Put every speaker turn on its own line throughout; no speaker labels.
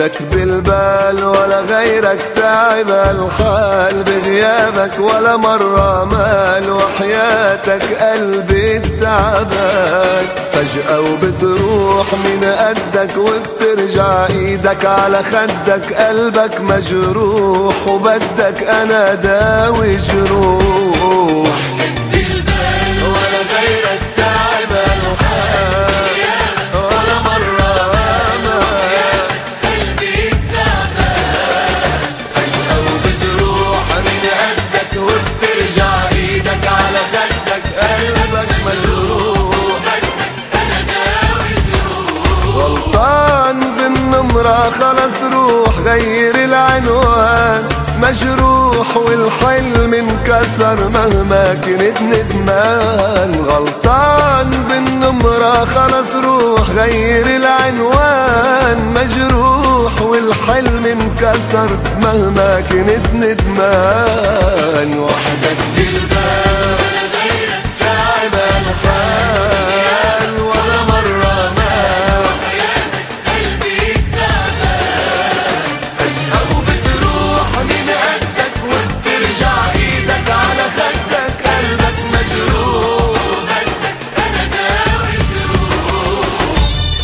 وحدك بالبال ولا غيرك تعب الحال، بغيابك ولا مرة مال وحياتك قلبي التعبان. فجأة وبتروح من قدك وبترجع ايدك على خدك، قلبك مجروح وبدك انا داوي جروح. ولا غيرك تعب الحال ولا مرة مال قلبي التعبان. فجأة وبتروح من قدك وبترجع ايدك على خدك، قلبك مجروح انا داوي جروح. غلطان بالنمرة خلص روح غير العنوان، مجروح والحلم انكسر مهما كنت ندمان. غلطان بالنمرة خلص روح غير العنوان، مجروح والحلم انكسر مهما كنت ندمان. وحدك بالبال غيرك تعب الحال ولا مرة مال وحياتك قلبي التعبان. فجأة وبتروح من قدك وبترجع ايدك على خدك، قلبك مجروح وبدك انا داوي جروح.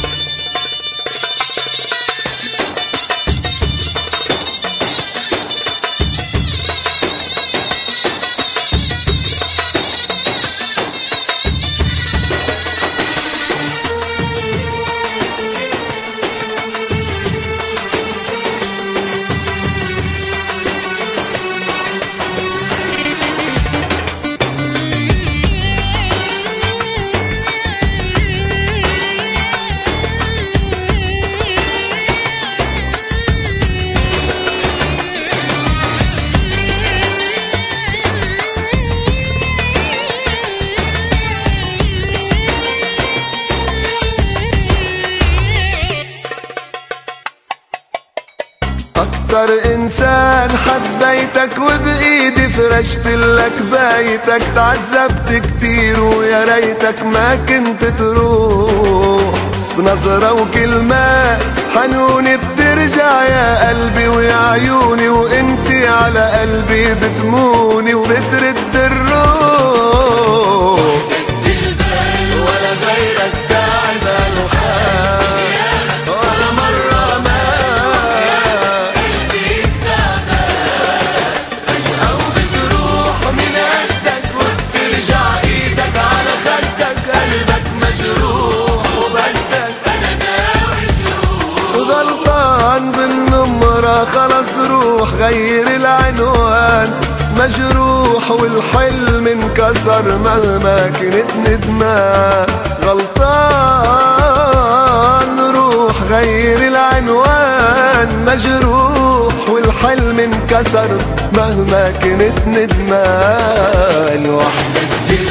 أكتر إنسان حبيتك وبإيدي فرشت لك بايتك، تعذبت كتير ويا ريتك ما كنت تروح. بنظرة وكلمات حنوني بترجع يا قلبي ويا عيوني، وانتي على قلبي بتموني وبترد الروح. ولا غيرك تعب الحال ولا مرة مال قلبي التعبان. فجأة وبتروح من قدك وبترجع ايدك على خدك، قلبك مجروح وبدك انا داوي جروح. غلطان بالنمرة خلص روح غير العنوان، مجروح والحلم انكسر مهما كنت ندمان. غلطان روح غير العنوان، مجروح والحلم انكسر مهما كنت ندمان. وحدك